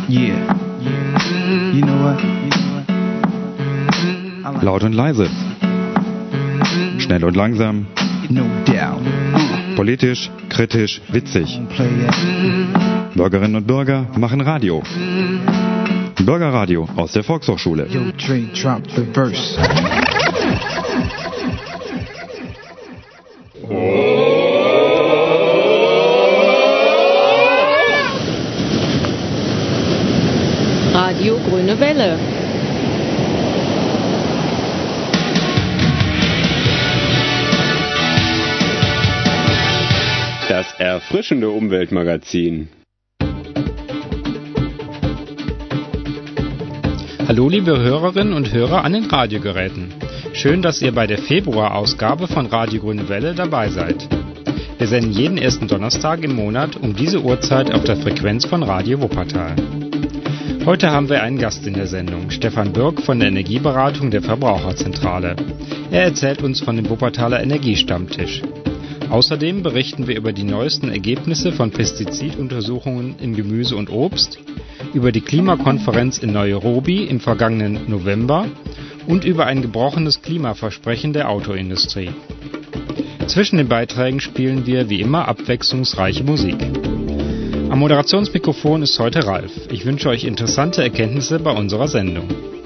Yeah. You know what? Laut und leise. Schnell und langsam. No doubt. Politisch, kritisch, witzig. Bürgerinnen und Bürger machen Radio. Bürgerradio aus der Volkshochschule. Yo, Dre, drop the verse. Radio Grüne Welle. Das erfrischende Umweltmagazin. Hallo liebe Hörerinnen und Hörer an den Radiogeräten. Schön, dass ihr bei der Februarausgabe von Radio Grüne Welle dabei seid. Wir senden jeden ersten Donnerstag im Monat um diese Uhrzeit auf der Frequenz von Radio Wuppertal. Heute haben wir einen Gast in der Sendung, Stefan Birk von der Energieberatung der Verbraucherzentrale. Er erzählt uns von dem Wuppertaler Energiestammtisch. Außerdem berichten wir über die neuesten Ergebnisse von Pestiziduntersuchungen in Gemüse und Obst, über die Klimakonferenz in Nairobi im vergangenen November und über ein gebrochenes Klimaversprechen der Autoindustrie. Zwischen den Beiträgen spielen wir wie immer abwechslungsreiche Musik. Am Moderationsmikrofon ist heute Ralf. Ich wünsche euch interessante Erkenntnisse bei unserer Sendung.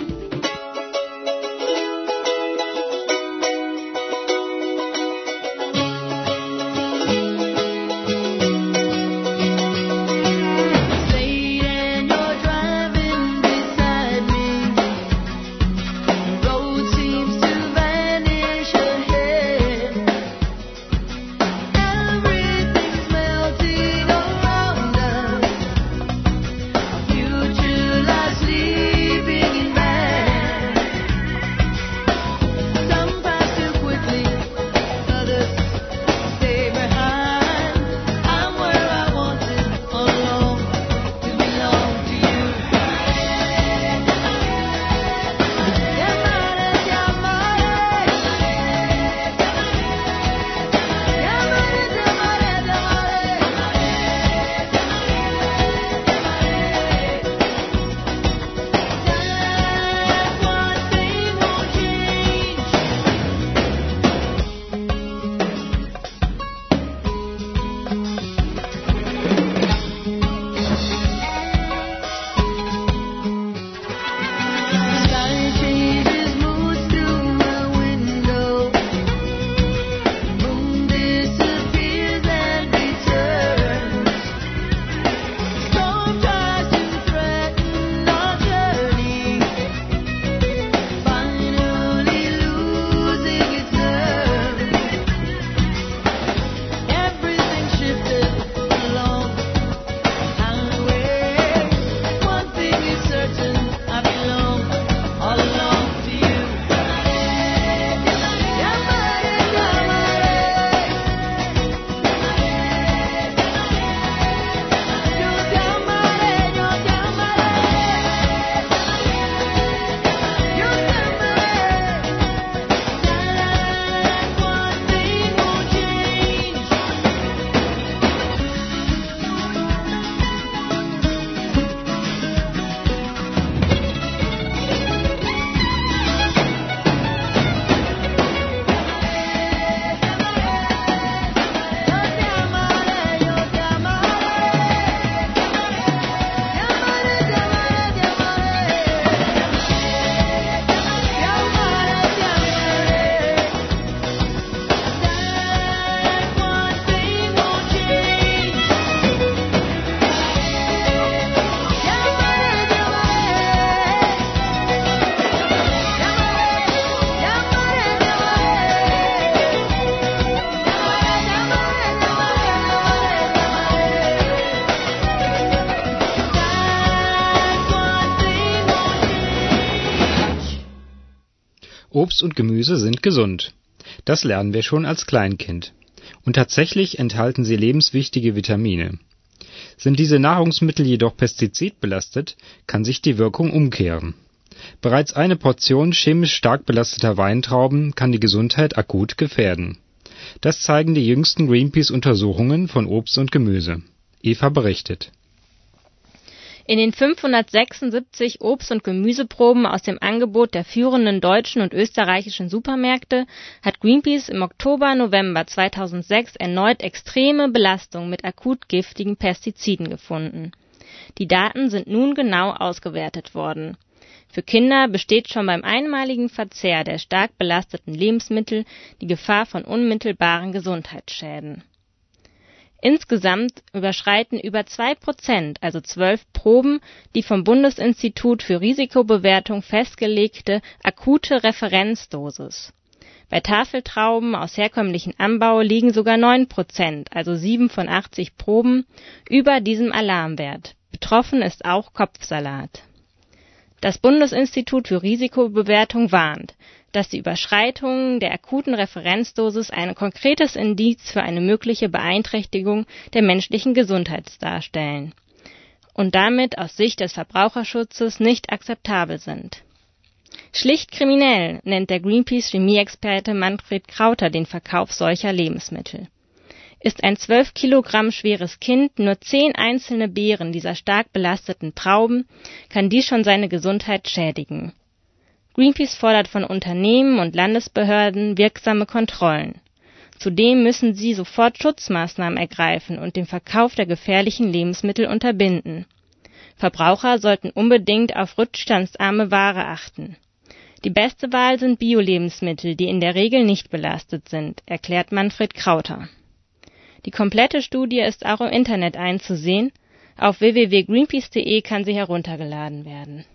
Obst und Gemüse sind gesund. Das lernen wir schon als Kleinkind. Und tatsächlich enthalten sie lebenswichtige Vitamine. Sind diese Nahrungsmittel jedoch pestizidbelastet, kann sich die Wirkung umkehren. Bereits eine Portion chemisch stark belasteter Weintrauben kann die Gesundheit akut gefährden. Das zeigen die jüngsten Greenpeace-Untersuchungen von Obst und Gemüse. Eva berichtet. In den 576 Obst- und Gemüseproben aus dem Angebot der führenden deutschen und österreichischen Supermärkte hat Greenpeace im Oktober/November 2006 erneut extreme Belastungen mit akut giftigen Pestiziden gefunden. Die Daten sind nun genau ausgewertet worden. Für Kinder besteht schon beim einmaligen Verzehr der stark belasteten Lebensmittel die Gefahr von unmittelbaren Gesundheitsschäden. Insgesamt überschreiten über 2%, also 12 Proben, die vom Bundesinstitut für Risikobewertung festgelegte akute Referenzdosis. Bei Tafeltrauben aus herkömmlichem Anbau liegen sogar 9%, also 7 von 80 Proben, über diesem Alarmwert. Betroffen ist auch Kopfsalat. Das Bundesinstitut für Risikobewertung warnt, dass die Überschreitungen der akuten Referenzdosis ein konkretes Indiz für eine mögliche Beeinträchtigung der menschlichen Gesundheit darstellen und damit aus Sicht des Verbraucherschutzes nicht akzeptabel sind. Schlicht kriminell nennt der Greenpeace-Chemieexperte Manfred Krauter den Verkauf solcher Lebensmittel. Ist ein 12 Kilogramm schweres Kind nur 10 einzelne Beeren dieser stark belasteten Trauben, kann dies schon seine Gesundheit schädigen. Greenpeace fordert von Unternehmen und Landesbehörden wirksame Kontrollen. Zudem müssen sie sofort Schutzmaßnahmen ergreifen und den Verkauf der gefährlichen Lebensmittel unterbinden. Verbraucher sollten unbedingt auf rückstandsarme Ware achten. Die beste Wahl sind Bio-Lebensmittel, die in der Regel nicht belastet sind, erklärt Manfred Krauter. Die komplette Studie ist auch im Internet einzusehen. Auf www.greenpeace.de kann sie heruntergeladen werden.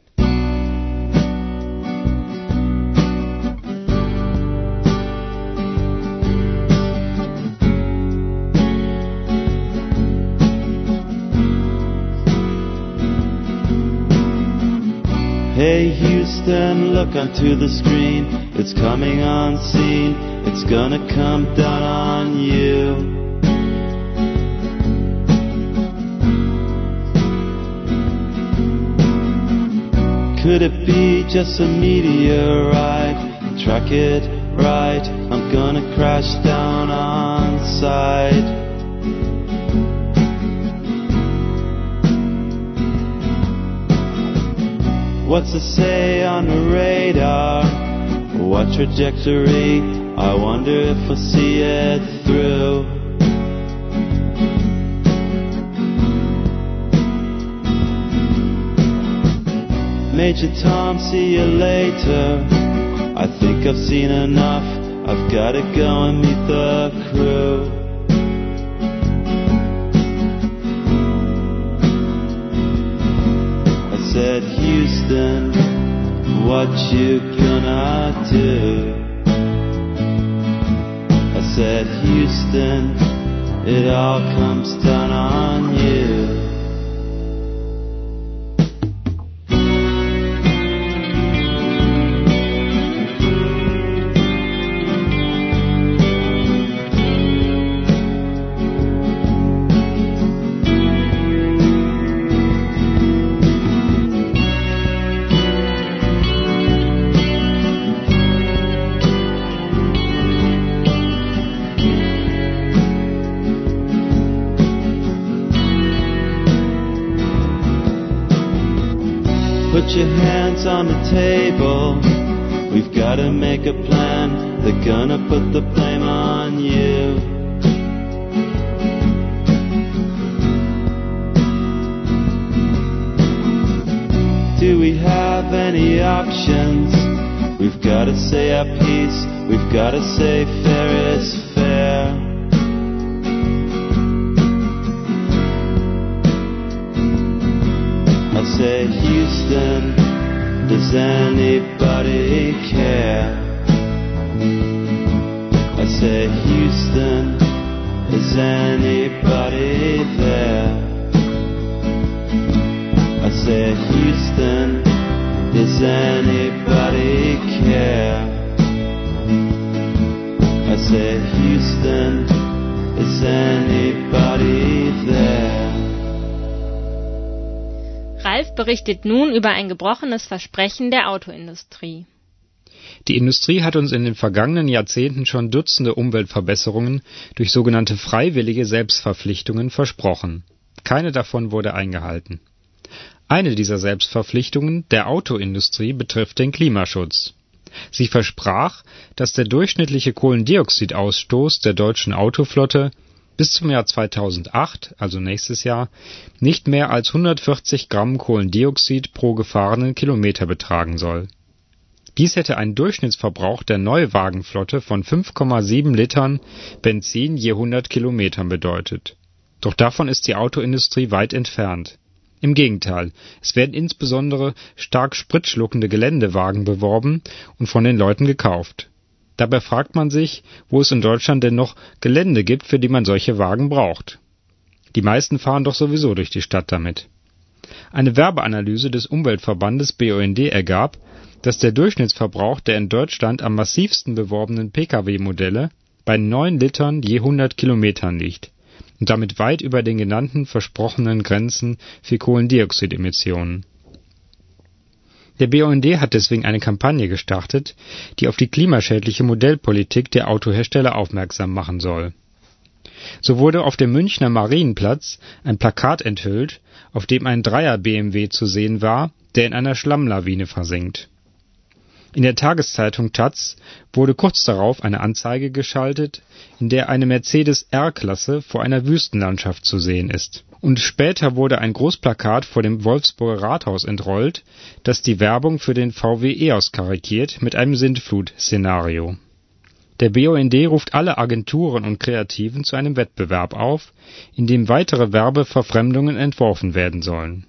Hey Houston, look onto the screen. It's coming on scene. It's gonna come down on you. Could it be just a meteorite? Track it right. I'm gonna crash down on sight. What's it say on the radar? What trajectory? I wonder if I'll see it through. Major Tom, see you later. I think I've seen enough. I've gotta go and meet the crew. Said Houston, what you gonna do? I said Houston, it all comes down on you. Put your hands on the table. We've gotta make a plan. They're gonna put the blame on you. Do we have any options? We've gotta say our piece. We've gotta say fair is fair. I said, Houston, does anybody care? I said, Houston, is anybody there? I said, Houston, does anybody care? I said, Houston, is anybody there? Ralf berichtet nun über ein gebrochenes Versprechen der Autoindustrie. Die Industrie hat uns in den vergangenen Jahrzehnten schon Dutzende Umweltverbesserungen durch sogenannte freiwillige Selbstverpflichtungen versprochen. Keine davon wurde eingehalten. Eine dieser Selbstverpflichtungen der Autoindustrie betrifft den Klimaschutz. Sie versprach, dass der durchschnittliche Kohlendioxidausstoß der deutschen Autoflotte bis zum Jahr 2008, also nächstes Jahr, nicht mehr als 140 Gramm Kohlendioxid pro gefahrenen Kilometer betragen soll. Dies hätte einen Durchschnittsverbrauch der Neuwagenflotte von 5,7 Litern Benzin je 100 Kilometern bedeutet. Doch davon ist die Autoindustrie weit entfernt. Im Gegenteil, es werden insbesondere stark spritschluckende Geländewagen beworben und von den Leuten gekauft. Dabei fragt man sich, wo es in Deutschland denn noch Gelände gibt, für die man solche Wagen braucht. Die meisten fahren doch sowieso durch die Stadt damit. Eine Werbeanalyse des Umweltverbandes BUND ergab, dass der Durchschnittsverbrauch der in Deutschland am massivsten beworbenen Pkw-Modelle bei 9 Litern je 100 Kilometern liegt und damit weit über den genannten versprochenen Grenzen für Kohlendioxidemissionen. Der BUND hat deswegen eine Kampagne gestartet, die auf die klimaschädliche Modellpolitik der Autohersteller aufmerksam machen soll. So wurde auf dem Münchner Marienplatz ein Plakat enthüllt, auf dem ein Dreier-BMW zu sehen war, der in einer Schlammlawine versinkt. In der Tageszeitung taz wurde kurz darauf eine Anzeige geschaltet, in der eine Mercedes R-Klasse vor einer Wüstenlandschaft zu sehen ist. Und später wurde ein Großplakat vor dem Wolfsburger Rathaus entrollt, das die Werbung für den VW EOS karikiert mit einem Sintflut-Szenario. Der BUND ruft alle Agenturen und Kreativen zu einem Wettbewerb auf, in dem weitere Werbeverfremdungen entworfen werden sollen.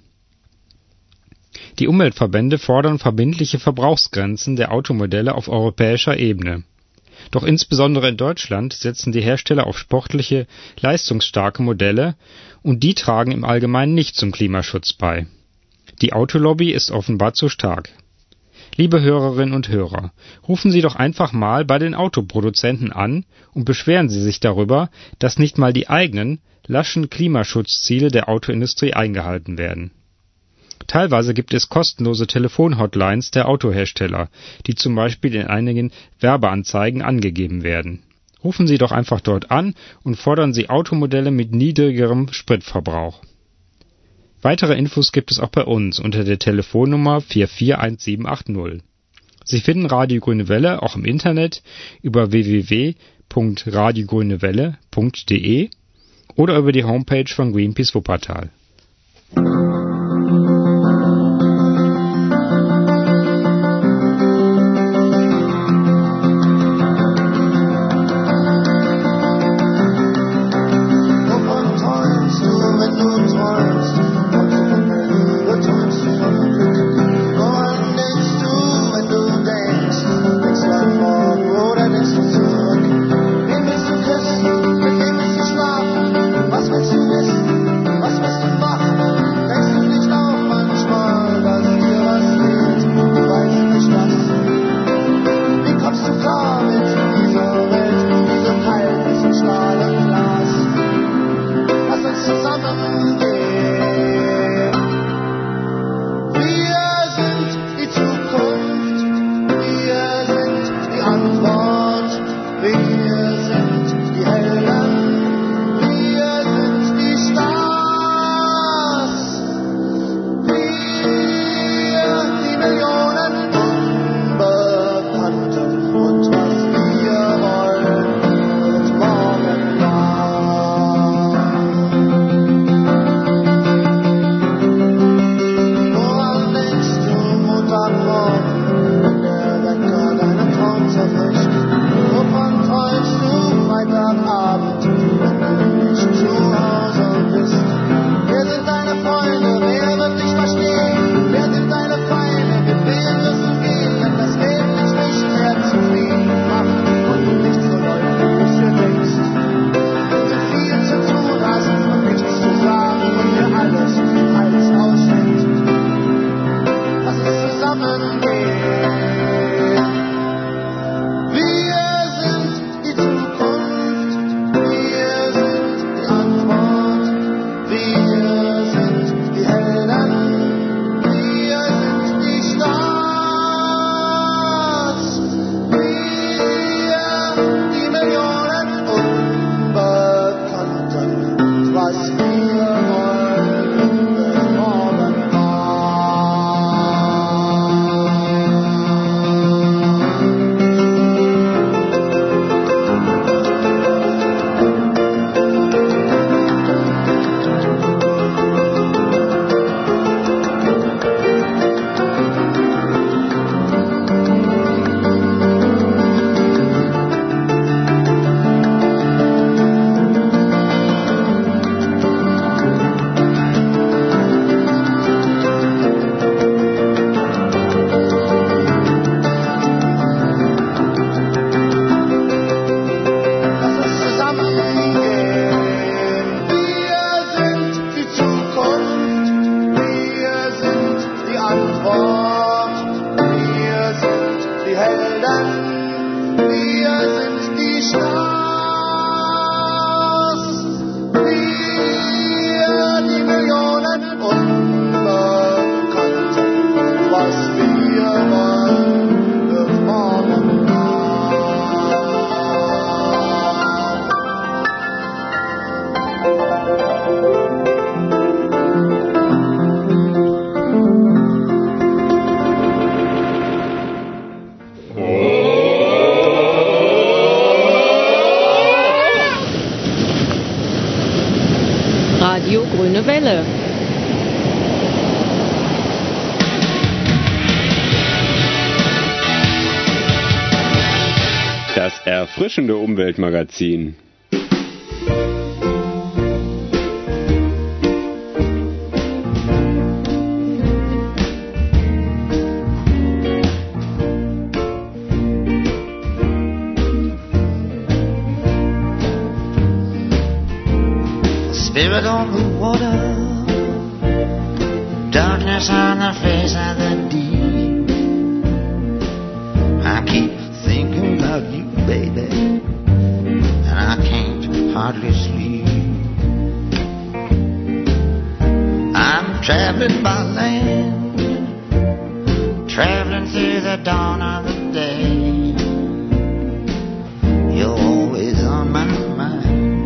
Die Umweltverbände fordern verbindliche Verbrauchsgrenzen der Automodelle auf europäischer Ebene. Doch insbesondere in Deutschland setzen die Hersteller auf sportliche, leistungsstarke Modelle, und die tragen im Allgemeinen nicht zum Klimaschutz bei. Die Autolobby ist offenbar zu stark. Liebe Hörerinnen und Hörer, rufen Sie doch einfach mal bei den Autoproduzenten an und beschweren Sie sich darüber, dass nicht mal die eigenen, laschen Klimaschutzziele der Autoindustrie eingehalten werden. Teilweise gibt es kostenlose Telefonhotlines der Autohersteller, die zum Beispiel in einigen Werbeanzeigen angegeben werden. Rufen Sie doch einfach dort an und fordern Sie Automodelle mit niedrigerem Spritverbrauch. Weitere Infos gibt es auch bei uns unter der Telefonnummer 441780. Sie finden Radio Grüne Welle auch im Internet über www.radiogrünewelle.de oder über die Homepage von Greenpeace Wuppertal. Was willst du wissen? Was willst du Ort. Wir sind die Helden, wir sind die Stars, wir die Millionen Unbekannten. Was wir wollen, wird morgen Radio Grüne Welle. Das erfrischende Umweltmagazin. Spirit on the water, darkness on the face of the deep. I keep thinking about you, baby, and I can't hardly sleep. I'm traveling by land, traveling through the dawn of the day. You're always on my mind.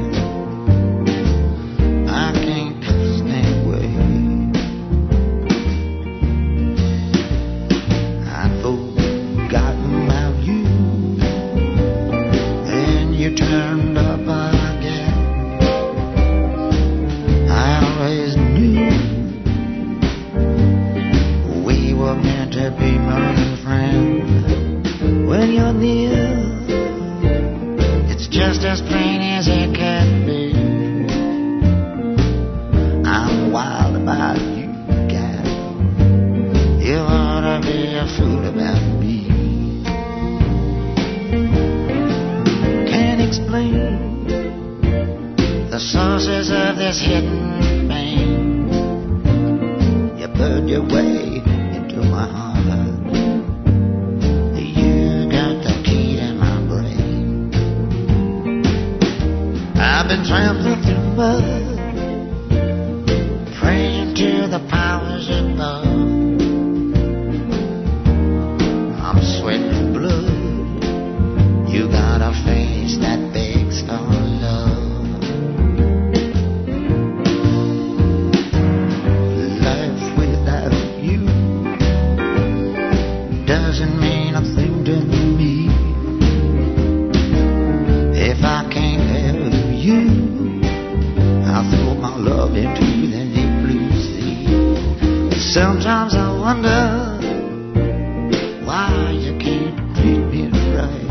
Sometimes I wonder why you can't treat me right.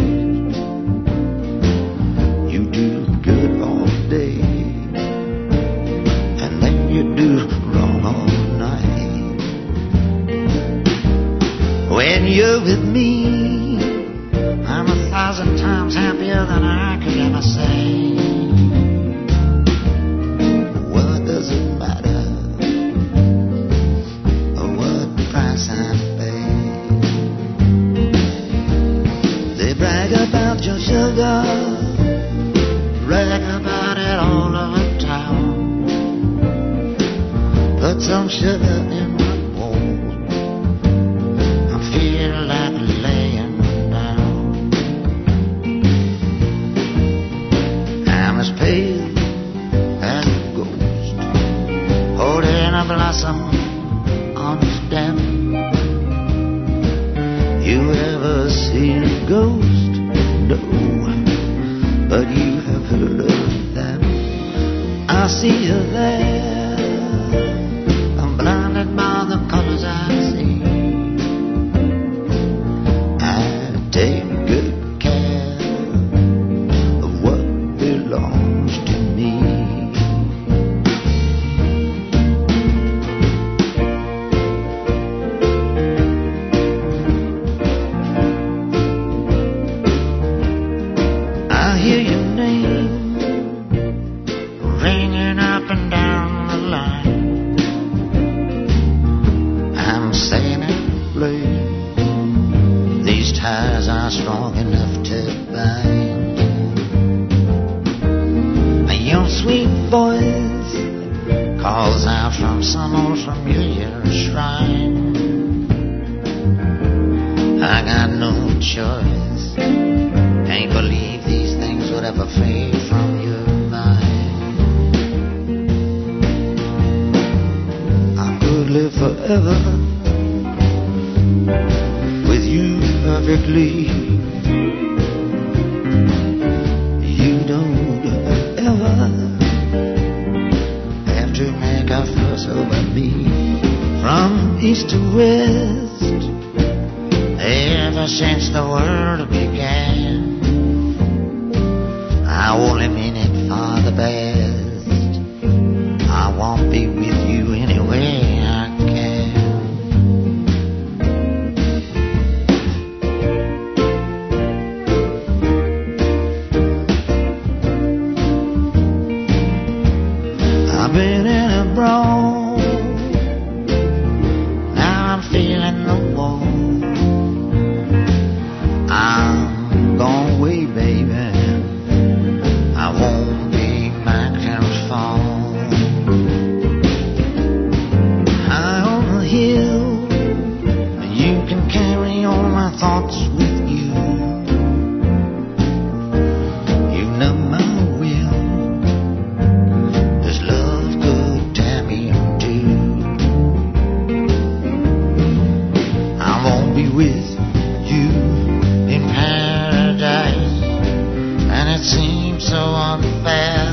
You do good all day, and then you do wrong all night. When you're with me, I'm 1,000 times happier than I could ever say. What does it matter? About your sugar, brag about it all over town. Put some sugar in my bowl, I feel like laying down. I'm as pale as a ghost, holding a blossom on a stem. You ever seen a ghost? No, but you have heard of them. I see you there, I'm blinded by the colors I see. I take good care of what belongs to me. Saying it blade. These ties are strong enough to bind. Your sweet voice calls out from some old familiar shrine. I got no choice. Can't believe these things would ever fade from your mind. I could live forever with you perfectly. You don't ever have to make a fuss over me. From east to west, ever since the world began, I only mean it for the best. I won't be with you any way I can. I've been in a brawl, now I'm feeling the wall. I'm gone away, baby. I won't be back till fall. High on the hill, you can carry all my thoughts with you. You know my will. This love could tear me in two. I won't be with you in paradise, and it seems so unfair.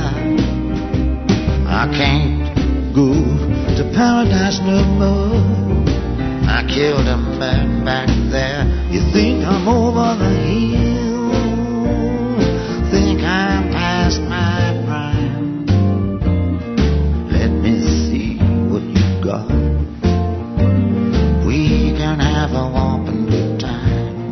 I can't go to paradise no more. I killed a man back there. You think I'm over the hill? Think I'm past my prime? Let me see what you got. We can have a whopping good time.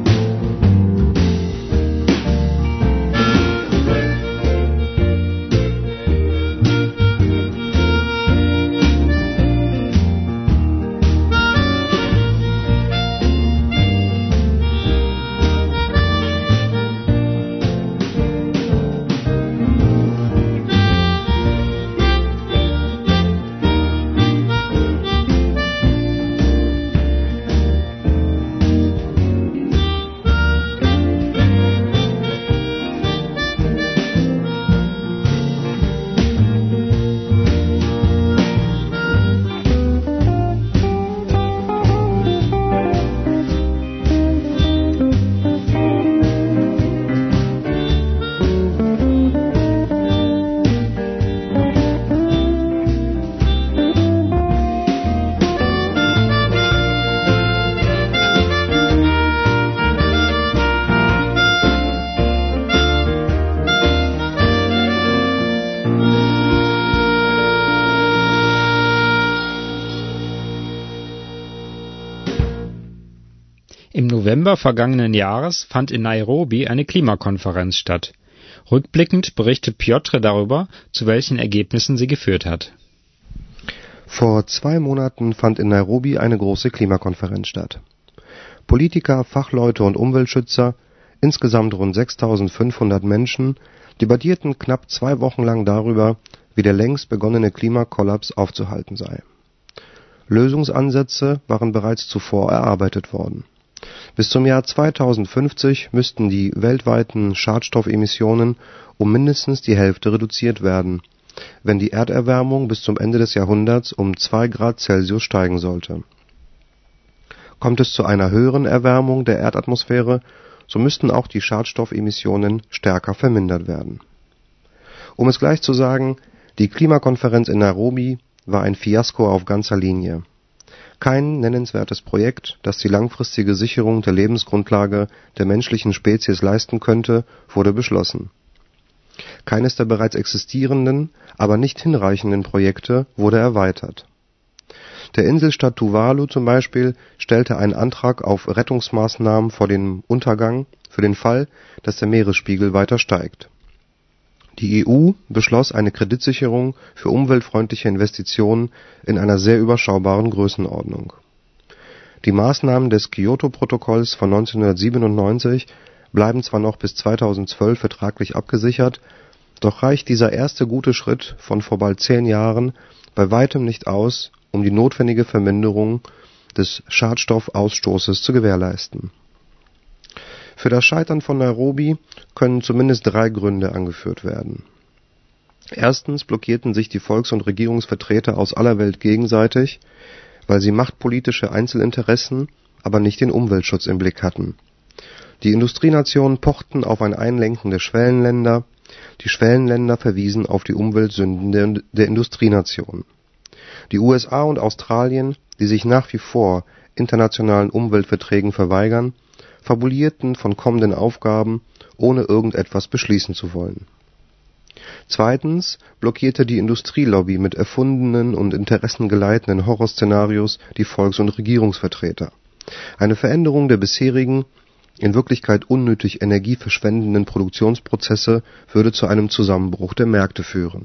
Im November vergangenen Jahres fand in Nairobi eine Klimakonferenz statt. Rückblickend berichtet Piotr darüber, zu welchen Ergebnissen sie geführt hat. Vor 2 Monaten fand in Nairobi eine große Klimakonferenz statt. Politiker, Fachleute und Umweltschützer, insgesamt rund 6.500 Menschen, debattierten knapp 2 Wochen lang darüber, wie der längst begonnene Klimakollaps aufzuhalten sei. Lösungsansätze waren bereits zuvor erarbeitet worden. Bis zum Jahr 2050 müssten die weltweiten Schadstoffemissionen um mindestens die Hälfte reduziert werden, wenn die Erderwärmung bis zum Ende des Jahrhunderts um 2 Grad Celsius steigen sollte. Kommt es zu einer höheren Erwärmung der Erdatmosphäre, so müssten auch die Schadstoffemissionen stärker vermindert werden. Um es gleich zu sagen, die Klimakonferenz in Nairobi war ein Fiasko auf ganzer Linie. Kein nennenswertes Projekt, das die langfristige Sicherung der Lebensgrundlage der menschlichen Spezies leisten könnte, wurde beschlossen. Keines der bereits existierenden, aber nicht hinreichenden Projekte wurde erweitert. Der Inselstaat Tuvalu zum Beispiel stellte einen Antrag auf Rettungsmaßnahmen vor dem Untergang für den Fall, dass der Meeresspiegel weiter steigt. Die EU beschloss eine Kreditsicherung für umweltfreundliche Investitionen in einer sehr überschaubaren Größenordnung. Die Maßnahmen des Kyoto-Protokolls von 1997 bleiben zwar noch bis 2012 vertraglich abgesichert, doch reicht dieser erste gute Schritt von vor bald 10 Jahren bei weitem nicht aus, um die notwendige Verminderung des Schadstoffausstoßes zu gewährleisten. Für das Scheitern von Nairobi können zumindest 3 Gründe angeführt werden. Erstens blockierten sich die Volks- und Regierungsvertreter aus aller Welt gegenseitig, weil sie machtpolitische Einzelinteressen, aber nicht den Umweltschutz im Blick hatten. Die Industrienationen pochten auf ein Einlenken der Schwellenländer, die Schwellenländer verwiesen auf die Umweltsünden der Industrienationen. Die USA und Australien, die sich nach wie vor internationalen Umweltverträgen verweigern, fabulierten von kommenden Aufgaben, ohne irgendetwas beschließen zu wollen. Zweitens blockierte die Industrielobby mit erfundenen und interessengeleiteten Horrorszenarios die Volks- und Regierungsvertreter. Eine Veränderung der bisherigen, in Wirklichkeit unnötig energieverschwendenden Produktionsprozesse würde zu einem Zusammenbruch der Märkte führen.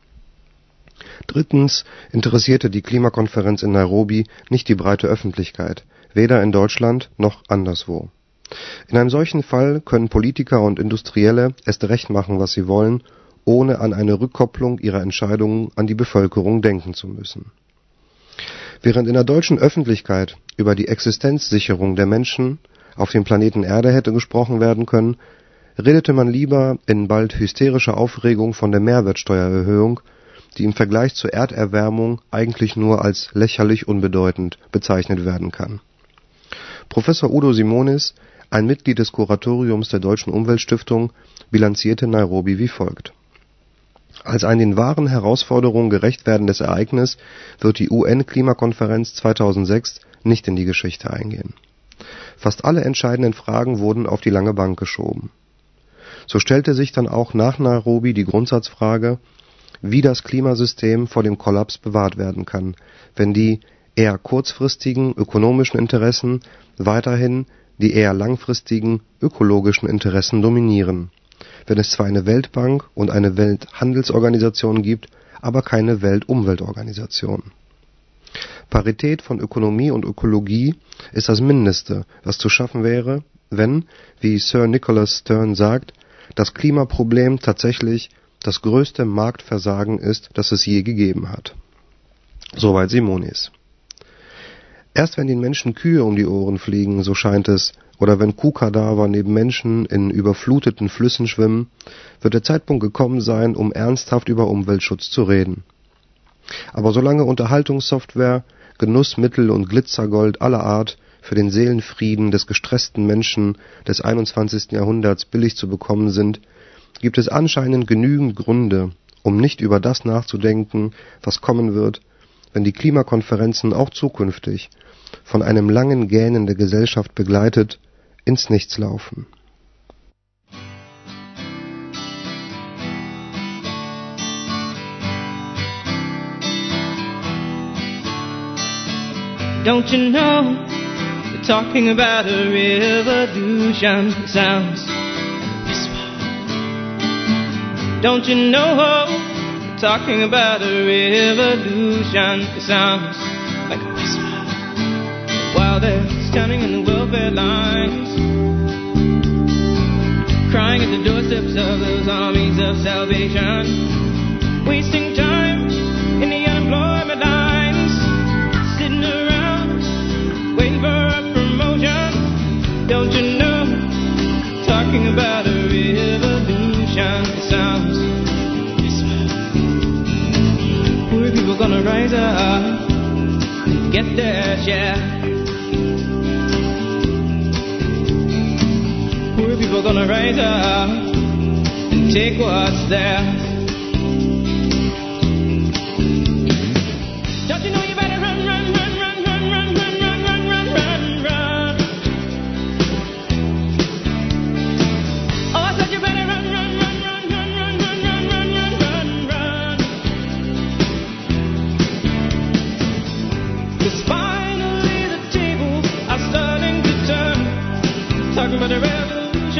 Drittens interessierte die Klimakonferenz in Nairobi nicht die breite Öffentlichkeit, weder in Deutschland noch anderswo. In einem solchen Fall können Politiker und Industrielle erst recht machen, was sie wollen, ohne an eine Rückkopplung ihrer Entscheidungen an die Bevölkerung denken zu müssen. Während in der deutschen Öffentlichkeit über die Existenzsicherung der Menschen auf dem Planeten Erde hätte gesprochen werden können, redete man lieber in bald hysterischer Aufregung von der Mehrwertsteuererhöhung, die im Vergleich zur Erderwärmung eigentlich nur als lächerlich unbedeutend bezeichnet werden kann. Professor Udo Simonis, ein Mitglied des Kuratoriums der Deutschen Umweltstiftung, bilanzierte Nairobi wie folgt: Als ein den wahren Herausforderungen gerecht werdendes Ereignis wird die UN-Klimakonferenz 2006 nicht in die Geschichte eingehen. Fast alle entscheidenden Fragen wurden auf die lange Bank geschoben. So stellte sich dann auch nach Nairobi die Grundsatzfrage, wie das Klimasystem vor dem Kollaps bewahrt werden kann, wenn die eher kurzfristigen ökonomischen Interessen weiterhin die eher langfristigen ökologischen Interessen dominieren, wenn es zwar eine Weltbank und eine Welthandelsorganisation gibt, aber keine Weltumweltorganisation. Parität von Ökonomie und Ökologie ist das Mindeste, was zu schaffen wäre, wenn, wie Sir Nicholas Stern sagt, das Klimaproblem tatsächlich das größte Marktversagen ist, das es je gegeben hat. Soweit Simonis. Erst wenn den Menschen Kühe um die Ohren fliegen, so scheint es, oder wenn Kuhkadaver neben Menschen in überfluteten Flüssen schwimmen, wird der Zeitpunkt gekommen sein, um ernsthaft über Umweltschutz zu reden. Aber solange Unterhaltungssoftware, Genussmittel und Glitzergold aller Art für den Seelenfrieden des gestressten Menschen des 21. Jahrhunderts billig zu bekommen sind, gibt es anscheinend genügend Gründe, um nicht über das nachzudenken, was kommen wird, wenn die Klimakonferenzen auch zukünftig, von einem langen Gähnen der Gesellschaft begleitet, ins Nichts laufen. Don't you know, they're talking about a revolution, sounds like a whisper. Don't you know, they're talking about a revolution, it sounds like a whisper. While they're standing in the welfare lines, crying at the doorsteps of those armies of salvation, wasting time in the unemployment lines, sitting around waiting for a promotion. Don't you know, talking about a revolution, it sounds whisper. Poor people gonna rise up and get their share. Poor people gonna rise up and take what's theirs. Don't you know you better run, run, run, run, run, run, run, run, run, run, run, run. Oh, I said you better run, run, run, run, run, run, run, run, run, run, run, run. 'Cause finally the tables are starting to turn, talking about the revolution.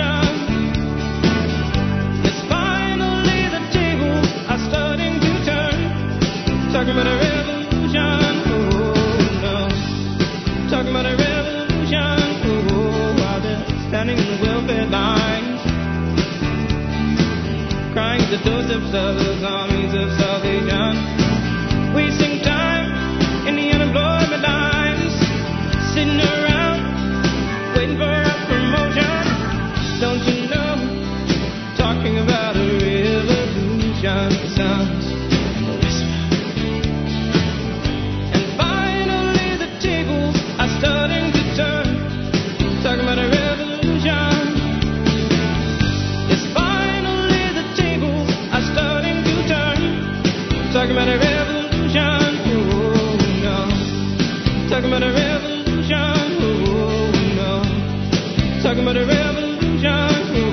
Yes, finally the tables are starting to turn, talking about a revolution. Oh no, talking about a revolution. the doorsteps of those armies of salvation. Wasting time in the unemployment lines, sitting around waiting for a promotion. Don't you know, talking about a revolution sounds a whisper. And finally the tables are starting to turn, talking about a revolution. Yes, finally the tables are starting to turn, talking about a revolution. Oh no, talking about a revolution. Oh no, talking about a revolution.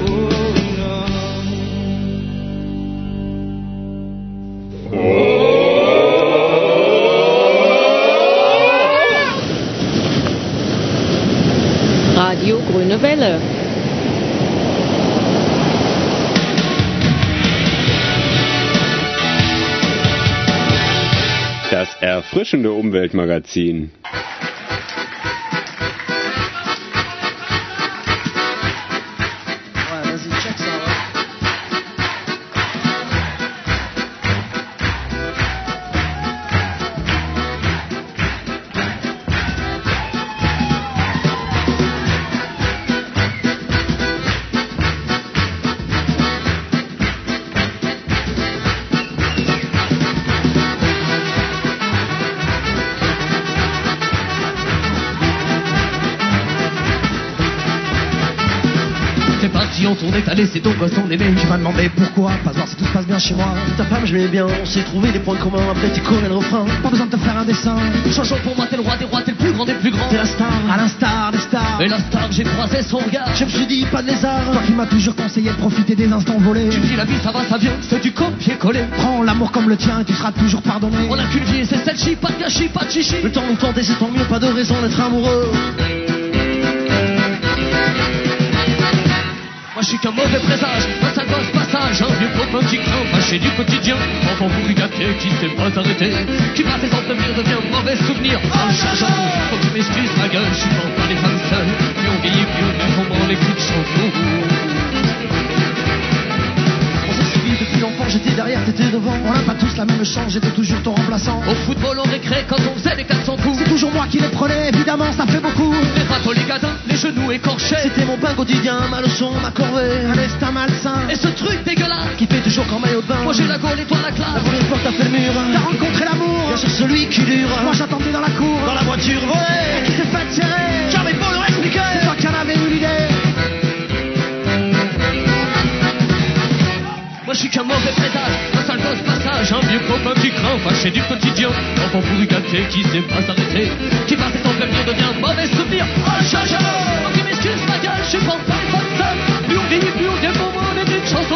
Radio Grüne Welle. Das erfrischende Umweltmagazin. On est allé, c'est ton poisson aimé. Tu m'as demandé pourquoi, pas voir si tout se passe bien chez moi. Ta femme, je m'aimais bien, on s'est trouvé des points communs. Après, tu connais le refrain, pas besoin de te faire un dessin. Changeons pour moi, t'es le roi des rois, t'es le plus grand des plus grands. T'es la star, à l'instar des stars. Et la star, j'ai croisé son regard. Je me suis dit, pas de lézard. Toi qui m'as toujours conseillé de profiter des instants volés. Tu me dis, la vie, ça va, ça vient, c'est du copier-coller. Prends l'amour comme le tien et tu seras toujours pardonné. On a qu'une vie et c'est celle-ci, pas de gâchis, pas de chichi. Le temps nous tente et c'est tant mieux, pas de raison d'être amoureux. Moi je suis qu'un mauvais présage, un sale gosse passage, un vieux copain qui craint, fâché du quotidien, enfant pourri gâté, qui sait pas s'arrêter, qui par ses souvenirs devient mauvais souvenir. Oh changeant, faut que tu m'excuses ma gueule, je suis pas les femmes seules, plus on vieillit, plus on est comment les coups de chansons. On s'est suivi depuis l'enfant, j'étais derrière, t'étais devant. On n'a pas tous la même chance, j'étais toujours ton remplaçant. Au football on récré quand on faisait les 400 coups. C'est toujours moi qui les prenais, évidemment ça fait beaucoup. Les bateaux, les gadins, les genoux écorchés. C'était mon pain quotidien, ma leçon, ma corvée. Un destin malsain. Et ce truc dégueulasse qui fait toujours qu'en maillot de bain. Moi j'ai la gaule et toi la classe. La première fois que t'as fait le mur, t'as rencontré l'amour. Bien sûr celui qui dure. Moi j'attendais dans la cour, dans la voiture, ouais. Et qui s'est fait tirer. J'avais pas leur expliquer. C'est toi qui en avais eu l'idée. Moi je suis qu'un mauvais présage, un sale gosse passage, un vieux copain qui craint, fâché du quotidien, enfant pourri gâté qui sait pas s'arrêter, qui par ses tempêtes devient mauvais souvenir. Oh chacha, oh qui m'excuse ma gueule, je supporte pas les femmes seules, plus on vieillit, plus on vient pour moi des petites chansons.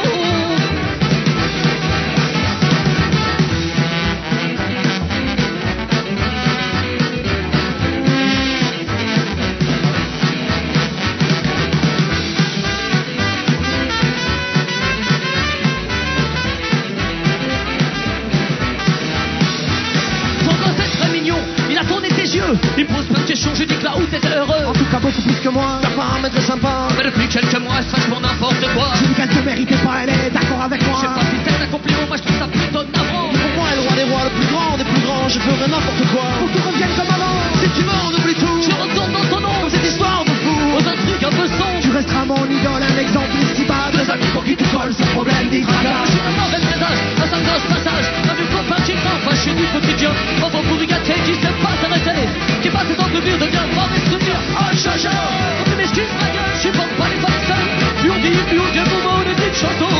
Il me pose plein de questions, je dis que là où t'étais heureux. En tout cas beaucoup plus que moi, t'as pas un mètre sympa. Mais depuis quelques mois, elle se pour n'importe quoi. Je dis qu'elle te méritait pas, elle est d'accord avec moi. Je sais pas si c'est un compliment, moi je trouve ça plutôt navrant. Pour moi, elle est le roi des rois, le plus grand des plus grands. Je ferai n'importe quoi pour que tout revienne comme avant. Si tu veux, on oublie tout. Je retourne dans ton nom, cette histoire de fou. Aux un truc un peu sombre. Tu resteras mon idole, un exemple inestimable. Deux amis pour qui tu colles, sans problème, des tracas. Je suis un mauvais présage, un sale gosse passage. Un vieux copain qui craint, fâché du quotidien. Enfant pourri gâté qui sait pas s'arrêter. Qui passe ses entournures devient mauvais souvenir. Oh chacha, quand tu m'excuses ma gueule, je supporte pas les femmes seules. Plus on vieillit, plus on vient pour moi des petites chansons.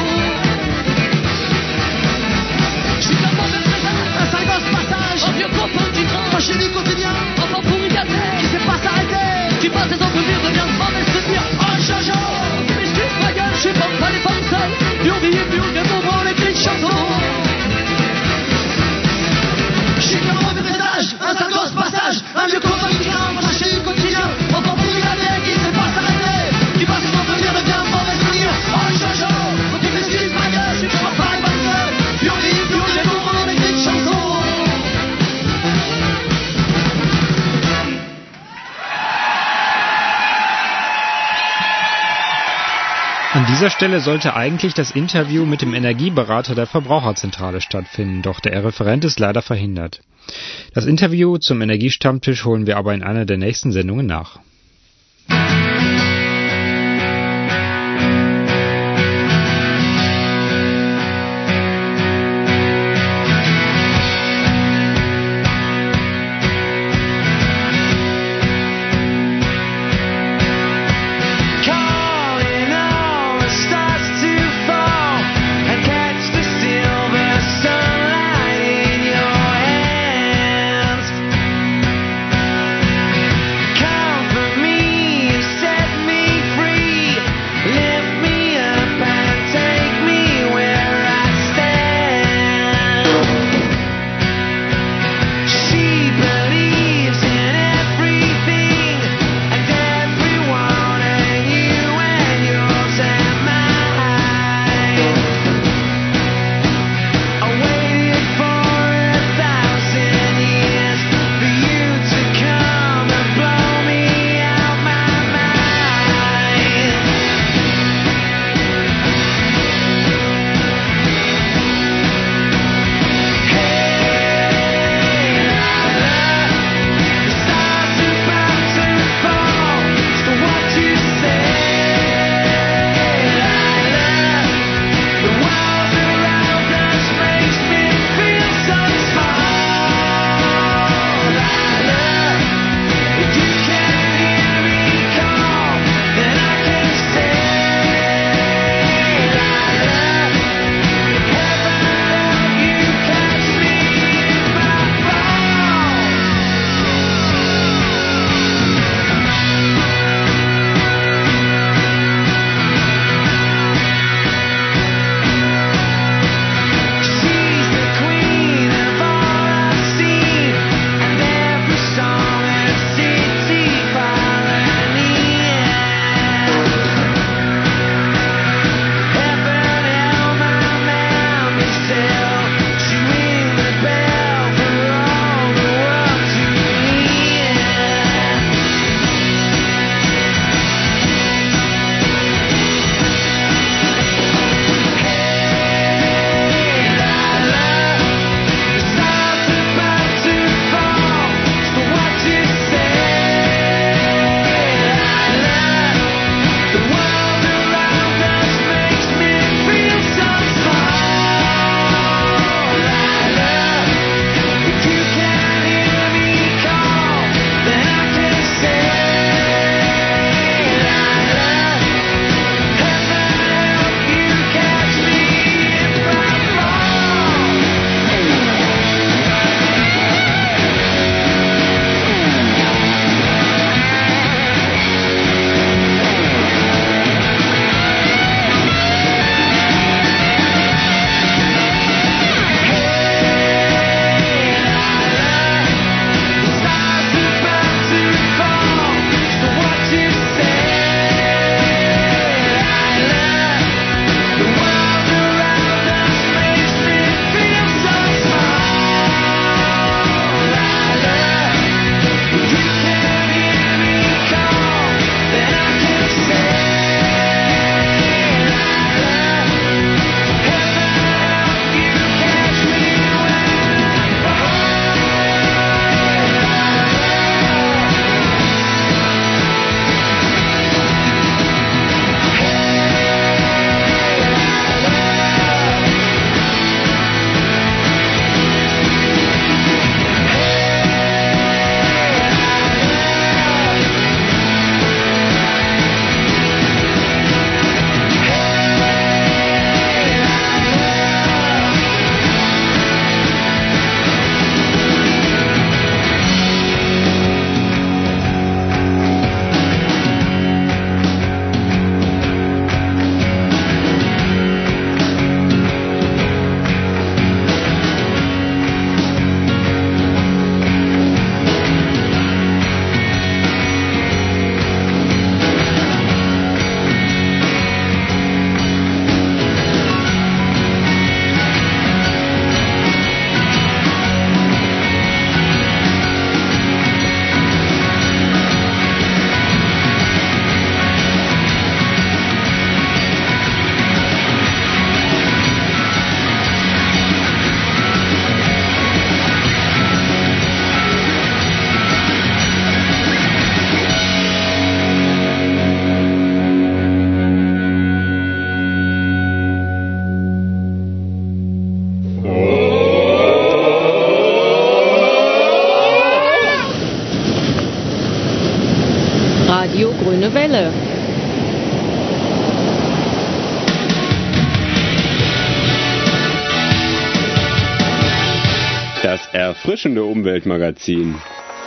Je suis qu'un mauvais présage, un sale gosse passage, un vieux copain qui craint, fâché du quotidien, enfant pourri gâté, qui sait pas s'arrêter, qui passe ses entournures devient mauvais souvenir. Oh chacha, quand tu m'excuses ma gueule, je supporte pas les femmes seules. Plus on vieillit, plus on vient pour moi des petites chansons. Je suis qu'un mauvais présage, un sale gosse passage, un vieux copain qui craint, fâché du quotidien, enfant pourri gâté, qui sait pas s'arrêter, qui passe son venir devient mauvais souvenir. Oh chacha, quand tu m'excuses ma gueule, je supporte pas les femmes seules. Plus on vieillit, plus on vient pour moi des petites chansons. An dieser Stelle sollte eigentlich das Interview mit dem Energieberater der Verbraucherzentrale stattfinden, doch der Referent ist leider verhindert. Das Interview zum Energiestammtisch holen wir aber in einer der nächsten Sendungen nach. Come Radio Grüne Welle. Das erfrischende Umweltmagazin.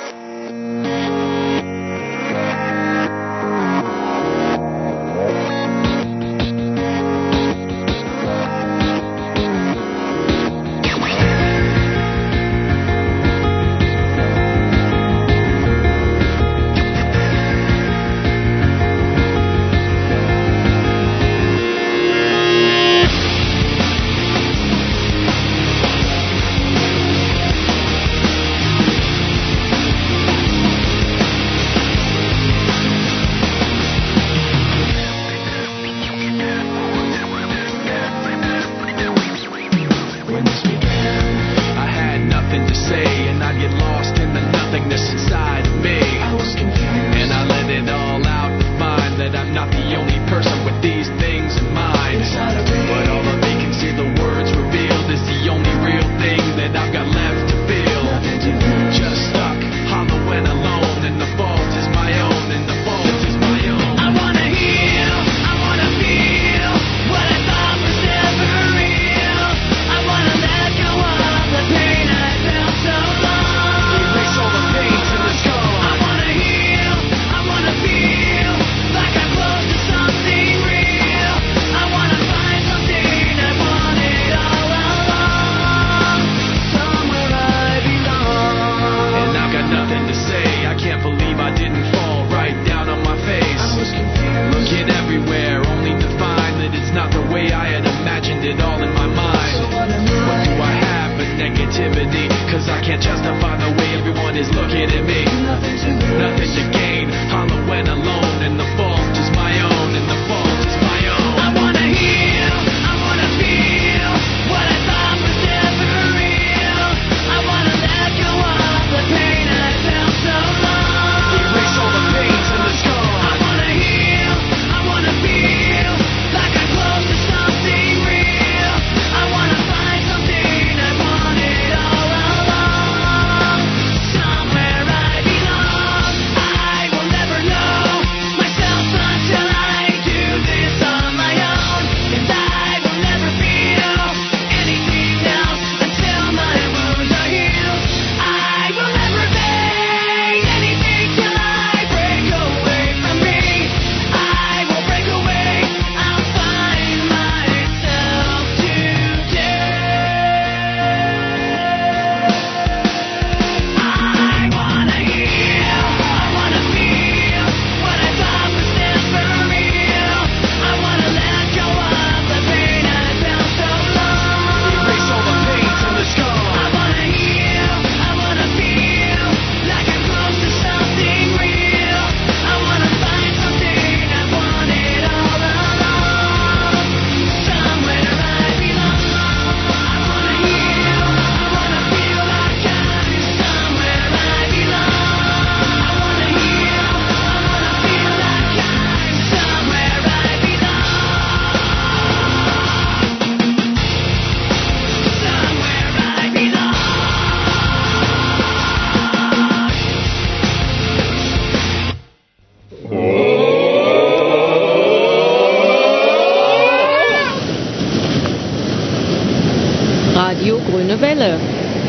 Radio Grüne Welle.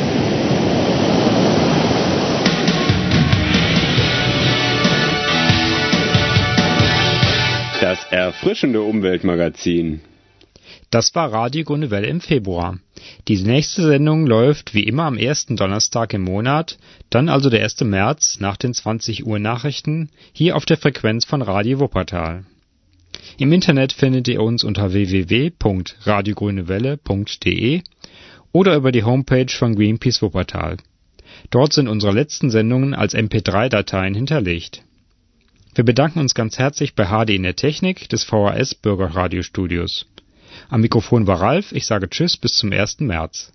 Das erfrischende Umweltmagazin. Das war Radio Grüne Welle im Februar. Die nächste Sendung läuft wie immer am ersten Donnerstag im Monat, dann also der 1. März nach den 20 Uhr Nachrichten, hier auf der Frequenz von Radio Wuppertal. Im Internet findet ihr uns unter www.radiogrünewelle.de oder über die Homepage von Greenpeace Wuppertal. Dort sind unsere letzten Sendungen als MP3-Dateien hinterlegt. Wir bedanken uns ganz herzlich bei HD in der Technik des VHS Bürgerradiostudios. Am Mikrofon war Ralf, ich sage Tschüss bis zum 1. März.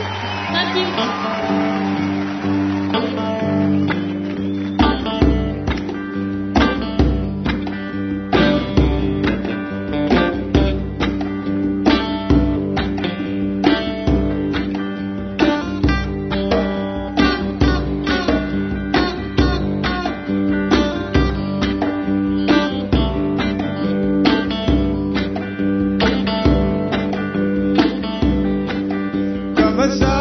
Thank you. Come aside.